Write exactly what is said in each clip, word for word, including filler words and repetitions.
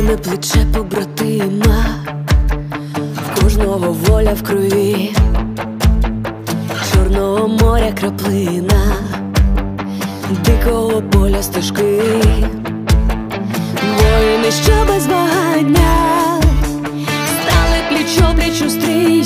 на плече побратима, в кожного воля в крові, Чорного моря краплина, дикого поля стежки. Воїни, що без вагання стали пліч-опліч у стрій,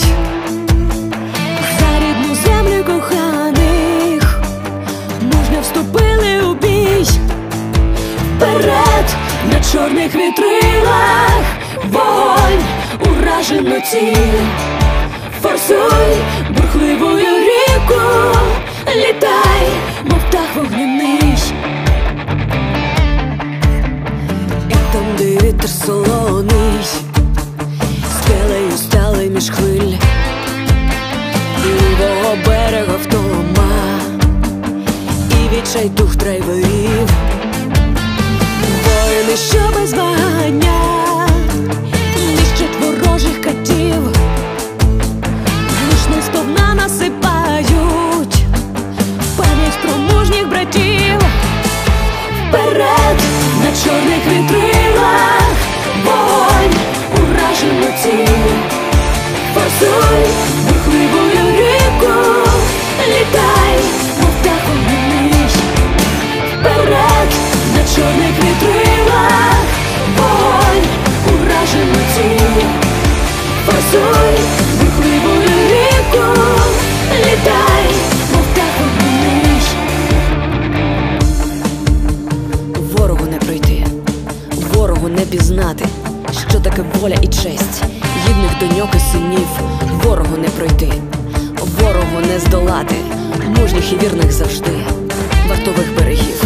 за рідну землю коханих мужньо вступили у бій. Вперед на чорних вітрилах вогонь, уражену ціль. Форсуй бурхливою ріку, літай, мов птах вогняний. І там, де вітер солоний, скелею стали між хвиль лівого берега втома і відчайдух драйверів. Воїни, що без вагання нищать ворожих катів, гнучно сповна насипають пам'ять про мужніх братів. Вперед на чорних вітрилах вогонь, уражену ціль. Форсуй бурхливою ріку, літай, мов птах вогняний. Вперед на чорних вітрилах вогонь, уражену ціль. Форсуй бурхливою ріку, літай, мов птах вогняний. Ворогу не пройти, ворогу не пізнати, що таке воля і честь гідних доньок і синів. Ворогу не пройти, ворогу не здолати, мужніх і вірних завжди, вартових берегів.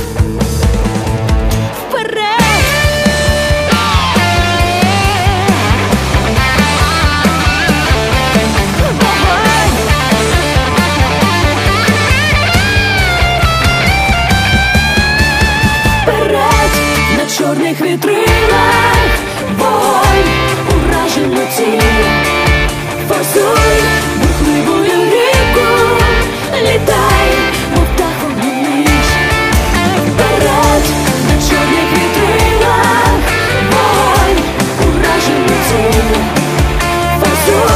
На чорних вітрилах вогонь, уражену ціль. Форсуй бурхливою ріку, літай, мов птах вогняний. Вперед на чорних вітрилах вогонь, уражену ціль. Форсуй